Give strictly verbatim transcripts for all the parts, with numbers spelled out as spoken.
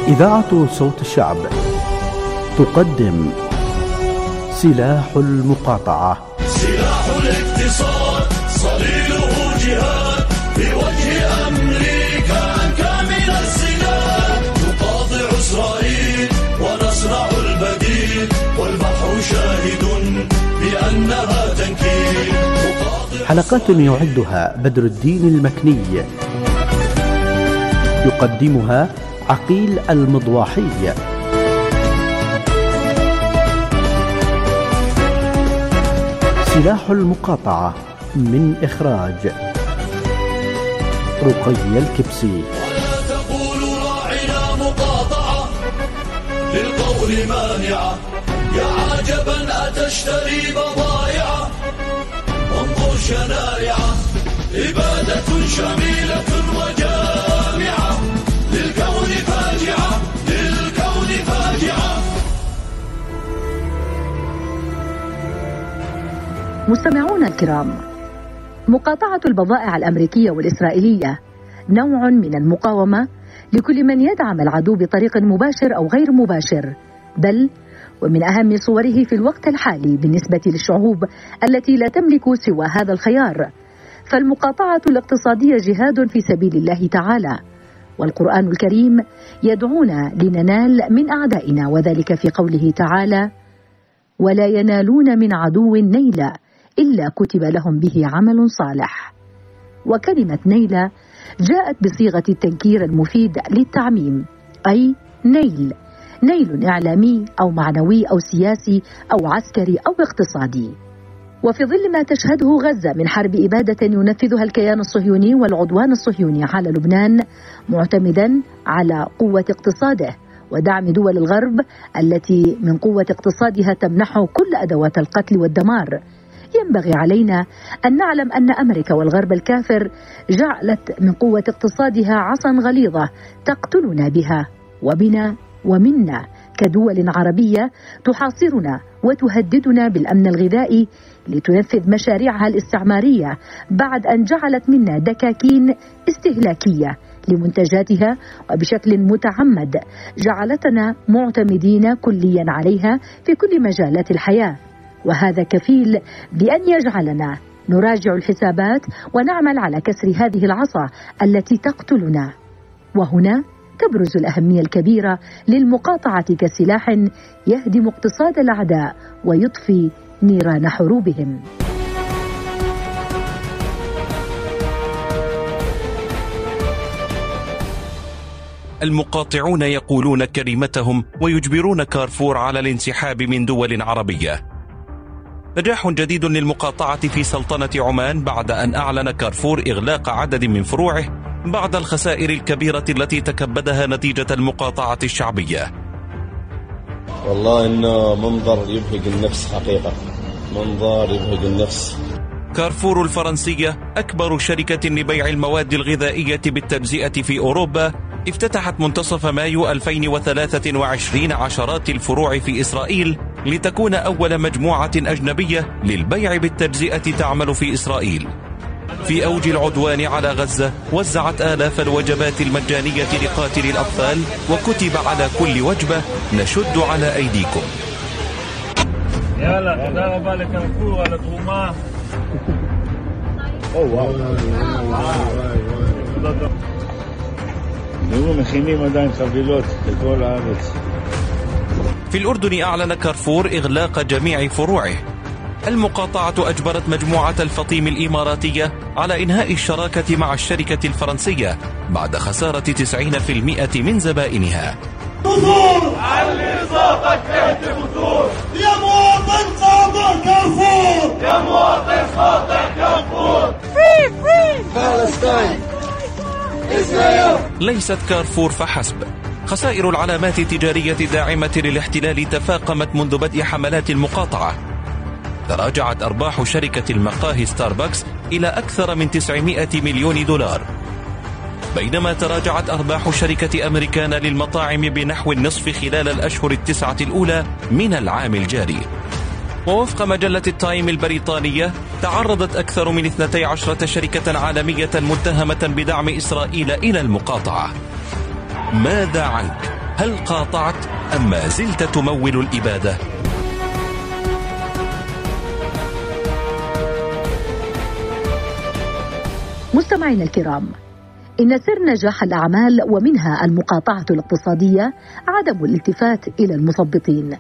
إذاعة صوت الشعب تقدم سلاح المقاطعة. سلاح الاقتصاد صليله جهاد في وجه أمريكا أنكى من السلاح، نقاطع إسرائيل ونصنع البديل والبحر شاهد بأنها تنكيل. حلقات يعدها بدر الدين المكني، يقدمها عقيل المضواحي. سلاح المقاطعة من إخراج رقي الكبسي. ولا تقولوا راعنا مقاطعة للقول مانعة، يا عجبا أتشتري بضائع وانظر شنائعة، إبادة شميلة وجامعة للكون فاجعة، للكون فاجعة. مستمعون الكرام، مقاطعة البضائع الأمريكية والإسرائيلية نوع من المقاومة لكل من يدعم العدو بطريق مباشر أو غير مباشر، بل ومن أهم صوره في الوقت الحالي بالنسبة للشعوب التي لا تملك سوى هذا الخيار. فالمقاطعة الاقتصادية جهاد في سبيل الله تعالى، والقرآن الكريم يدعونا لننال من أعدائنا، وذلك في قوله تعالى: ولا ينالون من عدو نيلا إلا كتب لهم به عمل صالح. وكلمة نيلا جاءت بصيغة التنكير المفيد للتعميم، أي نيل، نيل إعلامي أو معنوي أو سياسي أو عسكري أو اقتصادي. وفي ظل ما تشهده غزة من حرب إبادة ينفذها الكيان الصهيوني والعدوان الصهيوني على لبنان، معتمدا على قوة اقتصاده ودعم دول الغرب التي من قوة اقتصادها تمنحه كل أدوات القتل والدمار، ينبغي علينا أن نعلم أن أمريكا والغرب الكافر جعلت من قوة اقتصادها عصا غليظة تقتلنا بها وبنا ومنا كدول عربية، تحاصرنا وتهددنا بالأمن الغذائي لتنفذ مشاريعها الاستعمارية، بعد أن جعلت منا دكاكين استهلاكية لمنتجاتها، وبشكل متعمد جعلتنا معتمدين كليا عليها في كل مجالات الحياة. وهذا كفيل بأن يجعلنا نراجع الحسابات ونعمل على كسر هذه العصا التي تقتلنا. وهنا تبرز الأهمية الكبيرة للمقاطعة كسلاح يهدم اقتصاد الأعداء ويطفي نيران حروبهم. المقاطعون يقولون كلمتهم ويجبرون كارفور على الانسحاب من دول عربية. نجاح جديد للمقاطعة في سلطنة عمان بعد أن أعلن كارفور إغلاق عدد من فروعه بعد الخسائر الكبيرة التي تكبدها نتيجة المقاطعة الشعبية. والله إنه منظر يبهج النفس حقيقة، منظر يبهج النفس. كارفور الفرنسية أكبر شركة لبيع المواد الغذائية بالتجزئة في أوروبا افتتحت منتصف مايو ألفين وثلاثة وعشرين عشرات الفروع في إسرائيل لتكون أول مجموعة أجنبية للبيع بالتجزئة تعمل في إسرائيل. في أوج العدوان على غزة وزعت آلاف الوجبات المجانية لقاتل الأطفال، وكتب على كل وجبة: نشد على أيديكم. يلا تודה רבה לקרפור על התרומה. נראו מכינים עדיין חבילות לכל הארץ. في الأردن أعلن كارفور إغلاق جميع فروعه. المقاطعة أجبرت مجموعة الفطيم الإماراتية على إنهاء الشراكة مع الشركة الفرنسية بعد خسارة تسعين بالمئة من زبائنها. بذور علي صوتك اهتف بذور يا مواطن صوتك كارفور، يا مواطن صوتك كارفور. فري فري فلسطين إسرائيل. ليست كارفور فحسب، خسائر العلامات التجارية الداعمة للاحتلال تفاقمت منذ بدء حملات المقاطعة. تراجعت أرباح شركة المقاهي ستاربكس إلى أكثر من تسعمائة مليون دولار، بينما تراجعت أرباح شركة أمريكان للمطاعم بنحو النصف خلال الأشهر التسعة الأولى من العام الجاري. ووفق مجلة التايم البريطانية، تعرضت أكثر من اثنتي عشرة شركة عالمية متهمة بدعم إسرائيل إلى المقاطعة. ماذا عنك؟ هل قاطعت أم ما زلت تمول الإبادة؟ مستمعينا الكرام، إن سر نجاح الأعمال ومنها المقاطعة الاقتصادية عدم الالتفات إلى المثبطين.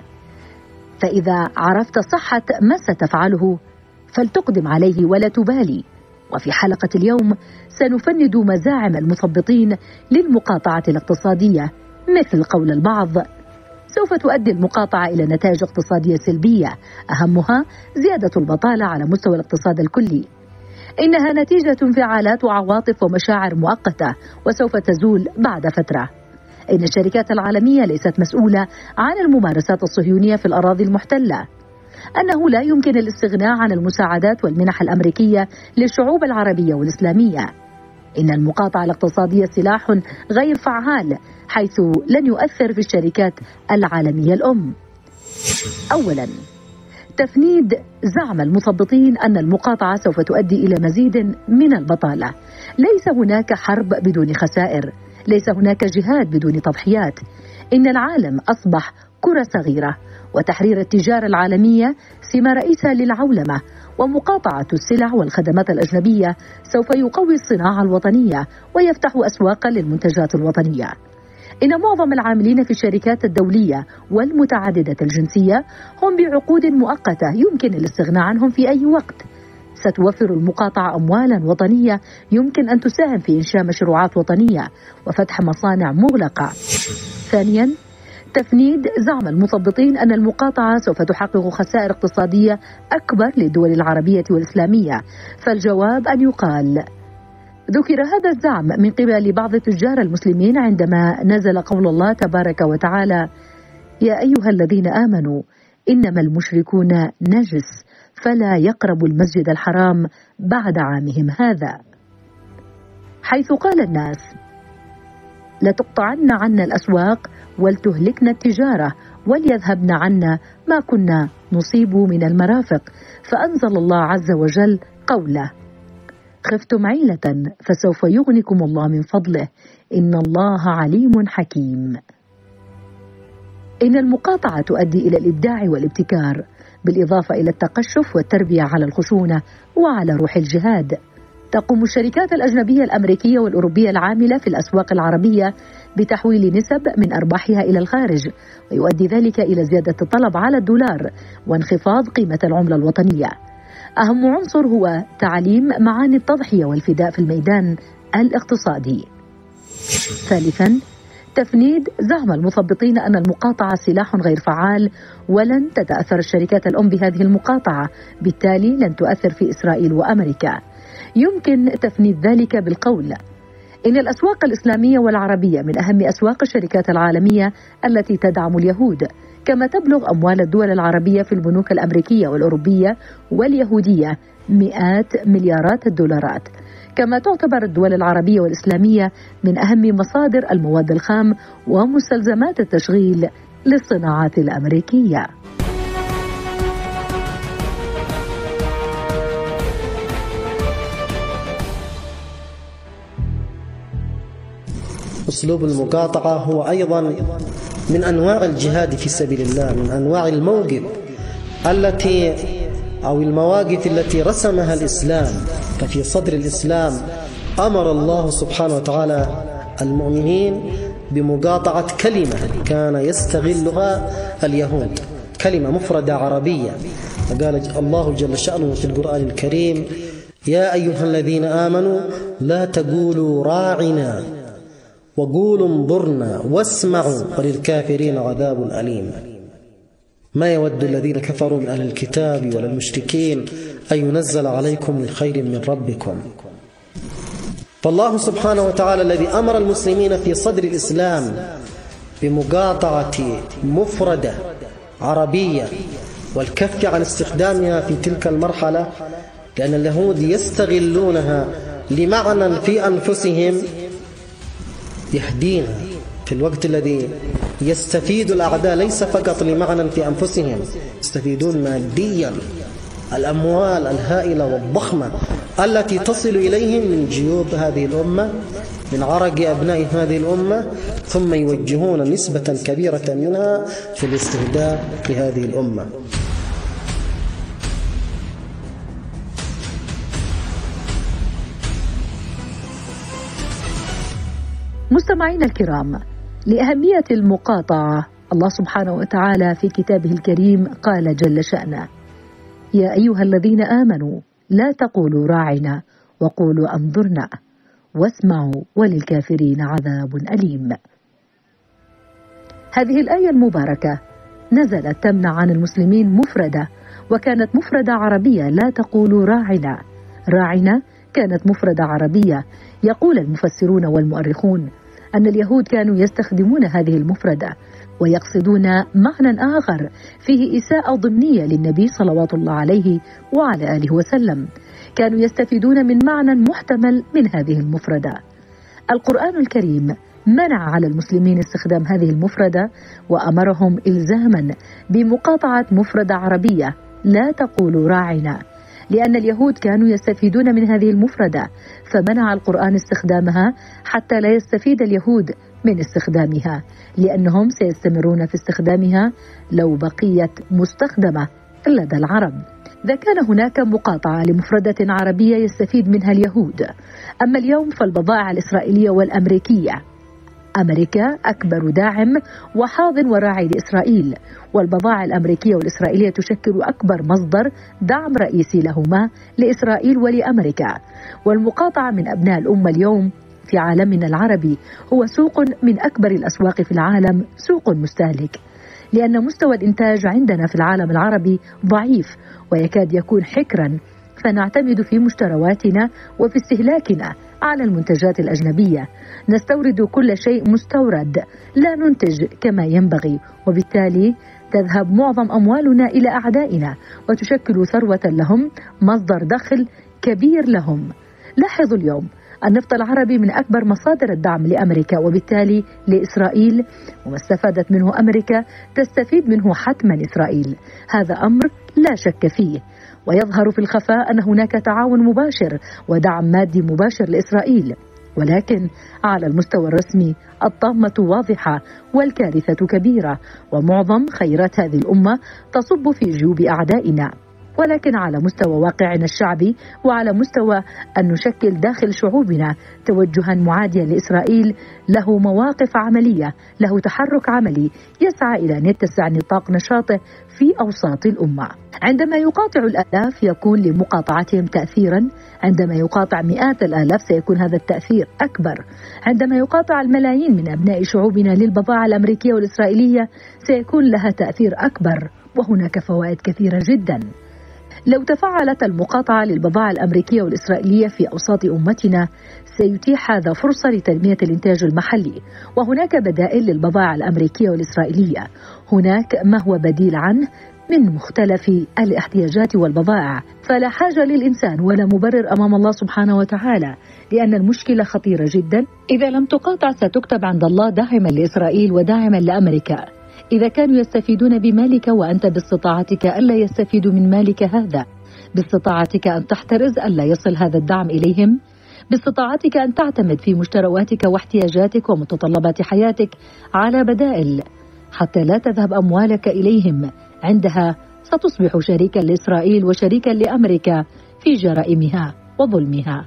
فإذا عرفت صحة ما ستفعله فلتقدم عليه ولا تبالي. وفي حلقة اليوم سنفند مزاعم المثبطين للمقاطعة الاقتصادية، مثل قول البعض سوف تؤدي المقاطعة إلى نتائج اقتصادية سلبية، أهمها زيادة البطالة على مستوى الاقتصاد الكلي. إنها نتيجة انفعالات وعواطف ومشاعر مؤقتة وسوف تزول بعد فترة. إن الشركات العالمية ليست مسؤولة عن الممارسات الصهيونية في الأراضي المحتلة. أنه لا يمكن الاستغناء عن المساعدات والمنح الأمريكية للشعوب العربية والإسلامية. إن المقاطعة الاقتصادية سلاح غير فعال، حيث لن يؤثر في الشركات العالمية الأم. أولاً، تفنيد زعم المثبطين أن المقاطعة سوف تؤدي إلى مزيد من البطالة. ليس هناك حرب بدون خسائر، ليس هناك جهاد بدون تضحيات. إن العالم أصبح كرة صغيرة، وتحرير التجارة العالمية سمة رئيسة للعولمة، ومقاطعة السلع والخدمات الأجنبية سوف يقوي الصناعة الوطنية ويفتح أسواقا للمنتجات الوطنية. إن معظم العاملين في الشركات الدولية والمتعددة الجنسية هم بعقود مؤقتة يمكن الاستغناء عنهم في أي وقت. ستوفر المقاطعة أموالا وطنية يمكن أن تساهم في إنشاء مشروعات وطنية وفتح مصانع مغلقة. ثانيا، تفنيد زعم المثبطين أن المقاطعة سوف تحقق خسائر اقتصادية أكبر للدول العربية والإسلامية. فالجواب أن يقال ذكر هذا الزعم من قبل بعض التجار المسلمين عندما نزل قول الله تبارك وتعالى: يا أيها الذين آمنوا إنما المشركون نجس فلا يقربوا المسجد الحرام بعد عامهم هذا، حيث قال الناس: لتقطعن عنا الأسواق ولتهلكنا التجارة وليذهبن عنا ما كنا نصيب من المرافق. فأنزل الله عز وجل قوله: خفتم عيلة فسوف يغنيكم الله من فضله إن الله عليم حكيم. إن المقاطعة تؤدي إلى الإبداع والابتكار، بالإضافة إلى التقشف والتربية على الخشونة وعلى روح الجهاد. تقوم الشركات الأجنبية الأمريكية والأوروبية العاملة في الأسواق العربية بتحويل نسب من أرباحها إلى الخارج، ويؤدي ذلك إلى زيادة الطلب على الدولار وانخفاض قيمة العملة الوطنية. أهم عنصر هو تعليم معاني التضحية والفداء في الميدان الاقتصادي. ثالثاً، تفنيد زعم المثبطين أن المقاطعة سلاح غير فعال ولن تتأثر الشركات الأم بهذه المقاطعة، بالتالي لن تؤثر في إسرائيل وأمريكا. يمكن تفنيد ذلك بالقول إن الأسواق الإسلامية والعربية من أهم أسواق الشركات العالمية التي تدعم اليهود، كما تبلغ أموال الدول العربية في البنوك الأمريكية والأوروبية واليهودية مئات مليارات الدولارات. كما تعتبر الدول العربية والإسلامية من أهم مصادر المواد الخام ومستلزمات التشغيل للصناعات الأمريكية. أسلوب المقاطعة هو أيضا من أنواع الجهاد في سبيل الله، من أنواع الموقف التي أو المواقف التي رسمها الإسلام. ففي صدر الإسلام أمر الله سبحانه وتعالى المؤمنين بمقاطعة كلمة كان يستغلها اليهود، كلمة مفردة عربية. فقال الله جل شأنه في القرآن الكريم: يا أيها الذين آمنوا لا تقولوا راعنا وقولوا انظرنا واسمعوا وللكافرين عذاب أليم. ما يود الذين كفروا من أهل الكتاب ولا المشركين أن ينزل عليكم من خير من ربكم. فالله سبحانه وتعالى الذي أمر المسلمين في صدر الإسلام بمقاطعة مفردة عربية والكف عن استخدامها في تلك المرحلة، لأن اليهود يستغلونها لمعنى في أنفسهم يهدينا في الوقت الذي يستفيد الأعداء ليس فقط لمعنى في أنفسهم، يستفيدون ماديا الأموال الهائلة والضخمة التي تصل إليهم من جيوب هذه الأمة من عرق أبناء هذه الأمة، ثم يوجهون نسبة كبيرة منها في الاستهداف لهذه الأمة. مستمعينا الكرام، لأهمية المقاطعة الله سبحانه وتعالى في كتابه الكريم قال جل شأنه: يا أيها الذين آمنوا لا تقولوا راعنا وقولوا انظرنا واسمعوا وللكافرين عذاب أليم. هذه الآية المباركة نزلت تمنع عن المسلمين مفردة، وكانت مفردة عربية، لا تقولوا راعنا. راعنا كانت مفردة عربية. يقول المفسرون والمؤرخون أن اليهود كانوا يستخدمون هذه المفردة ويقصدون معنى آخر فيه إساءة ضمنية للنبي صلوات الله عليه وعلى آله وسلم. كانوا يستفيدون من معنى محتمل من هذه المفردة. القرآن الكريم منع على المسلمين استخدام هذه المفردة وأمرهم إلزاما بمقاطعة مفردة عربية، لا تقولوا راعنا، لأن اليهود كانوا يستفيدون من هذه المفردة، فمنع القرآن استخدامها حتى لا يستفيد اليهود من استخدامها، لأنهم سيستمرون في استخدامها لو بقيت مستخدمة لدى العرب. إذا كان هناك مقاطعة لمفردة عربية يستفيد منها اليهود. أما اليوم فالبضائع الإسرائيلية والأمريكية، أمريكا أكبر داعم وحاضن وراعي لإسرائيل، والبضائع الأمريكية والإسرائيلية تشكل أكبر مصدر دعم رئيسي لهما لإسرائيل ولأمريكا. والمقاطعة من أبناء الأمة اليوم في عالمنا العربي هو سوق من أكبر الأسواق في العالم، سوق مستهلك، لأن مستوى الإنتاج عندنا في العالم العربي ضعيف ويكاد يكون حكرا، فنعتمد في مشترواتنا وفي استهلاكنا على المنتجات الأجنبية. نستورد كل شيء مستورد، لا ننتج كما ينبغي، وبالتالي تذهب معظم أموالنا إلى أعدائنا وتشكل ثروة لهم، مصدر دخل كبير لهم. لاحظوا اليوم النفط العربي من أكبر مصادر الدعم لأمريكا وبالتالي لإسرائيل، وما استفادت منه أمريكا تستفيد منه حتما إسرائيل. هذا أمر لا شك فيه، ويظهر في الخفاء أن هناك تعاون مباشر ودعم مادي مباشر لإسرائيل، ولكن على المستوى الرسمي الطامة واضحة والكارثة كبيرة، ومعظم خيرات هذه الأمة تصب في جيوب أعدائنا. ولكن على مستوى واقعنا الشعبي وعلى مستوى أن نشكل داخل شعوبنا توجها معاديا لإسرائيل، له مواقف عملية، له تحرك عملي يسعى إلى أن يتسع نطاق نشاطه في أوساط الأمة. عندما يقاطع الآلاف يكون لمقاطعتهم تأثيرا، عندما يقاطع مئات الآلاف سيكون هذا التأثير أكبر، عندما يقاطع الملايين من أبناء شعوبنا للبضائع الأمريكية والإسرائيلية سيكون لها تأثير أكبر، وهناك فوائد كثيرة جدا. لو تفعلت المقاطعة للبضائع الأمريكية والإسرائيلية في أوساط أمتنا سيتيح هذا فرصة لتنمية الإنتاج المحلي، وهناك بدائل للبضائع الأمريكية والإسرائيلية، هناك ما هو بديل عنه من مختلف الاحتياجات والبضائع، فلا حاجة للإنسان ولا مبرر أمام الله سبحانه وتعالى، لأن المشكلة خطيرة جدا. إذا لم تقاطع ستكتب عند الله داعما لإسرائيل وداعما لأمريكا. إذا كانوا يستفيدون بمالك وأنت باستطاعتك ألا يستفيدوا من مالك هذا، باستطاعتك أن تحترز ألا يصل هذا الدعم إليهم، باستطاعتك أن تعتمد في مشترواتك واحتياجاتك ومتطلبات حياتك على بدائل حتى لا تذهب أموالك إليهم. عندها ستصبح شريكا لإسرائيل وشريكا لأمريكا في جرائمها وظلمها.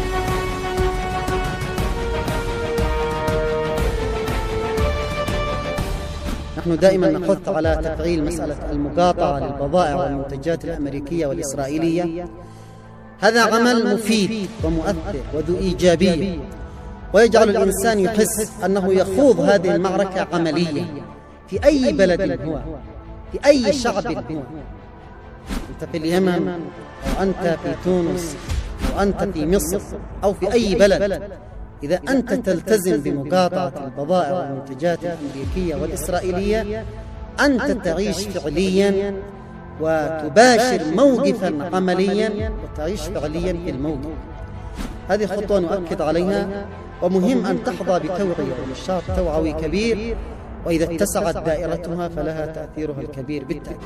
نحن دائما نحث على تفعيل مسألة المقاطعة للبضائع والمنتجات الأمريكية والإسرائيلية. هذا عمل مفيد ومؤثر وذو إيجابية، ويجعل الإنسان يحس أنه يخوض هذه المعركة عمليا في أي بلد هو، في أي شعب هو، أنت في اليمن أو أنت في تونس أو أنت في مصر أو في أي بلد. إذا أنت تلتزم بمقاطعة البضائع والمنتجات الأمريكية والإسرائيلية أنت تعيش فعليا وتباشر موقفا عمليا وتعيش فعليا في الموقف. هذه خطوة نؤكد عليها، ومهم أن تحظى بتوعية ونشاط توعوي كبير، وإذا اتسعت دائرتها فلها تأثيرها الكبير بالتأكيد.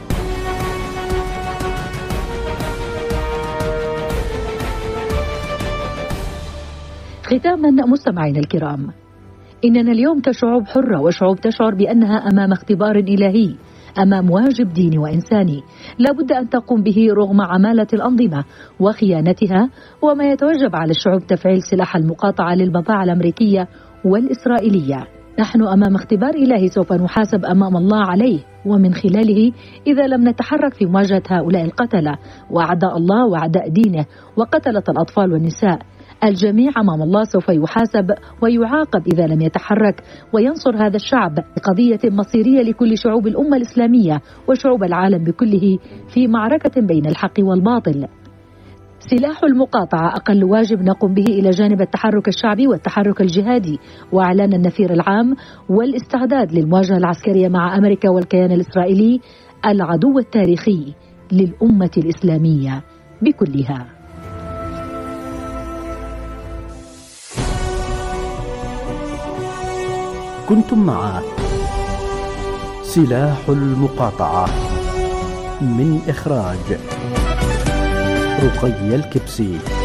ختاما مستمعينا الكرام، إننا اليوم كشعوب حرة وشعوب تشعر بأنها أمام اختبار إلهي، أمام واجب ديني وإنساني لا بد أن تقوم به رغم عمالة الأنظمة وخيانتها، وما يتوجب على الشعوب تفعيل سلاح المقاطعة للبضائع الأمريكية والإسرائيلية. نحن أمام اختبار إلهي سوف نحاسب أمام الله عليه، ومن خلاله إذا لم نتحرك في مواجهة هؤلاء القتلة وأعداء الله وأعداء دينه وقتلة الأطفال والنساء، الجميع أمام الله سوف يحاسب ويعاقب إذا لم يتحرك وينصر هذا الشعب بقضية مصيرية لكل شعوب الأمة الإسلامية وشعوب العالم بكله في معركة بين الحق والباطل. سلاح المقاطعة أقل واجب نقوم به إلى جانب التحرك الشعبي والتحرك الجهادي وإعلان النفير العام والاستعداد للمواجهة العسكرية مع أمريكا والكيان الإسرائيلي العدو التاريخي للأمة الإسلامية بكلها. كنتم مع سلاح المقاطعة من إخراج رقي الكبسي.